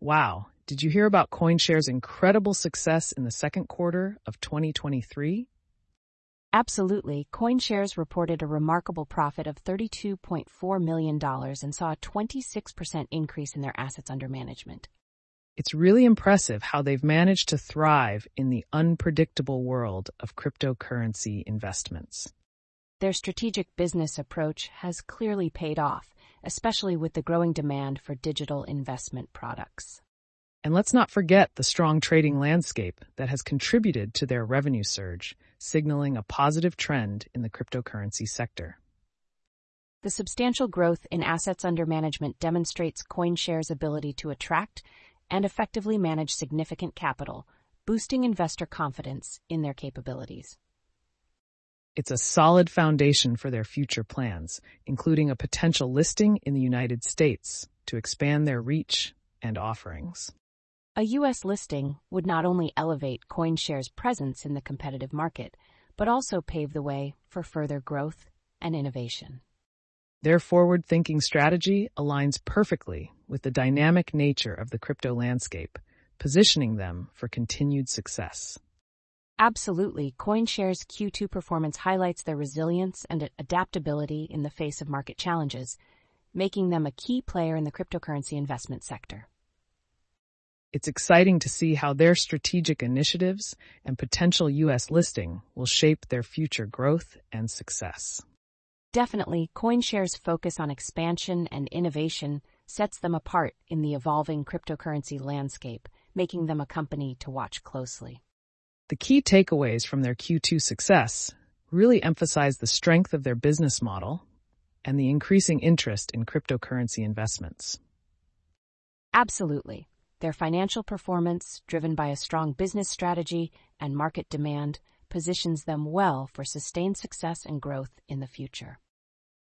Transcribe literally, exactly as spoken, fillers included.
Wow, did you hear about CoinShares' incredible success in the second quarter of twenty twenty-three? Absolutely. CoinShares reported a remarkable profit of thirty-two point four million dollars and saw a twenty-six percent increase in their assets under management. It's really impressive how they've managed to thrive in the unpredictable world of cryptocurrency investments. Their strategic business approach has clearly paid off, especially with the growing demand for digital investment products. And let's not forget the strong trading landscape that has contributed to their revenue surge, signaling a positive trend in the cryptocurrency sector. The substantial growth in assets under management demonstrates CoinShares' ability to attract and effectively manage significant capital, boosting investor confidence in their capabilities. It's a solid foundation for their future plans, including a potential listing in the United States to expand their reach and offerings. A U S listing would not only elevate CoinShares' presence in the competitive market, but also pave the way for further growth and innovation. Their forward-thinking strategy aligns perfectly with the dynamic nature of the crypto landscape, positioning them for continued success. Absolutely, CoinShares' Q two performance highlights their resilience and adaptability in the face of market challenges, making them a key player in the cryptocurrency investment sector. It's exciting to see how their strategic initiatives and potential U S listing will shape their future growth and success. Definitely, CoinShares' focus on expansion and innovation sets them apart in the evolving cryptocurrency landscape, making them a company to watch closely. The key takeaways from their Q two success really emphasize the strength of their business model and the increasing interest in cryptocurrency investments. Absolutely. Their financial performance, driven by a strong business strategy and market demand, positions them well for sustained success and growth in the future.